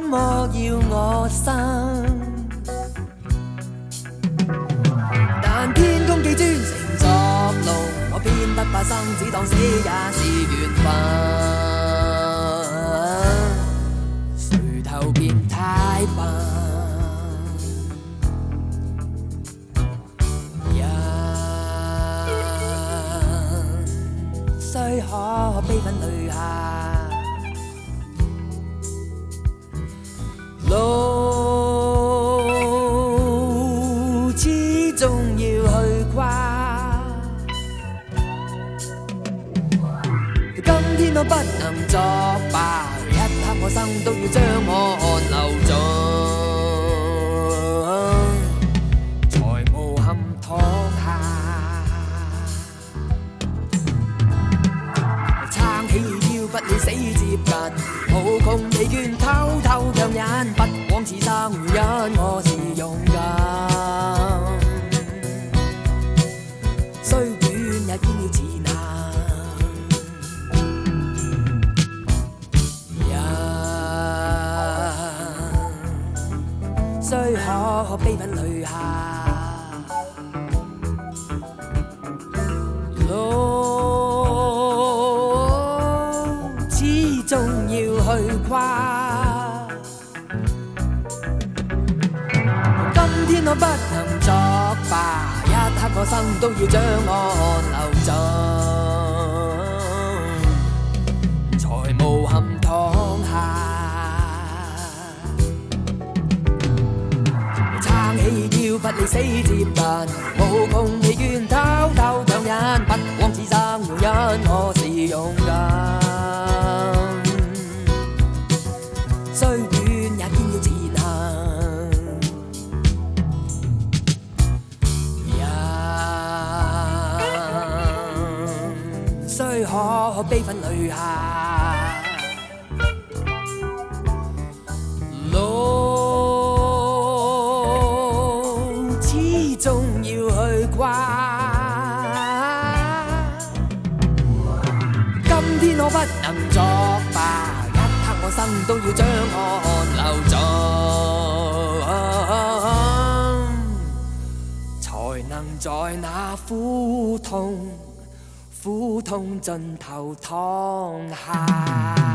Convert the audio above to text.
么要我生？但天公既專程作路，我偏不怕生，只當死也是緣分。垂頭便太笨，人雖可悲憤淚下，路始終要去跨。今天我不能作罷，一刻我生都要將我汗流盡，才無憾躺下。撐起腰不理死接近，無窮疲倦偷偷強忍，不枉此生因我是勇敢。雖短也堅要前行，人雖可悲憤淚下，路始終要去跨。今天我不能作罷，一刻我生都要將我汗流盡，才無憾躺下。撐起腰不理死接近，無窮疲倦偷偷強忍，不枉此生因我是勇敢。雖短也堅要前行，人雖可悲憤淚下，路始終要去跨。今天我不能作罷，一刻我生都要將我汗流盡，才能在那苦痛盡頭躺下。